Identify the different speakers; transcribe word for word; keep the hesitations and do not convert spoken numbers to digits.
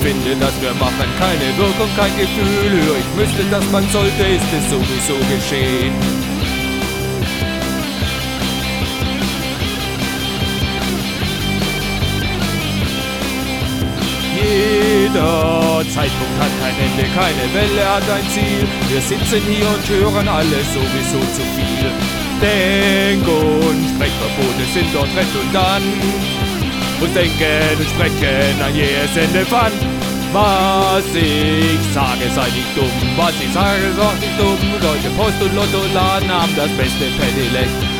Speaker 1: finde, dass wir machen keine Wirkung, kein Gefühl. Hör ich müsste, dass man sollte, ist es sowieso geschehen. Jeder Zeitpunkt hat kein Ende, keine Welle hat ein Ziel. Wir sitzen hier und hören alles sowieso zu viel. Denk- und Sprechverbote sind dort redundant. Und denken und sprechen an jedes Ende fand. Was ich sage, sei nicht dumm. Was ich sage, ist auch nicht dumm. Leute, Post und Lotto laden haben das beste Pedelec.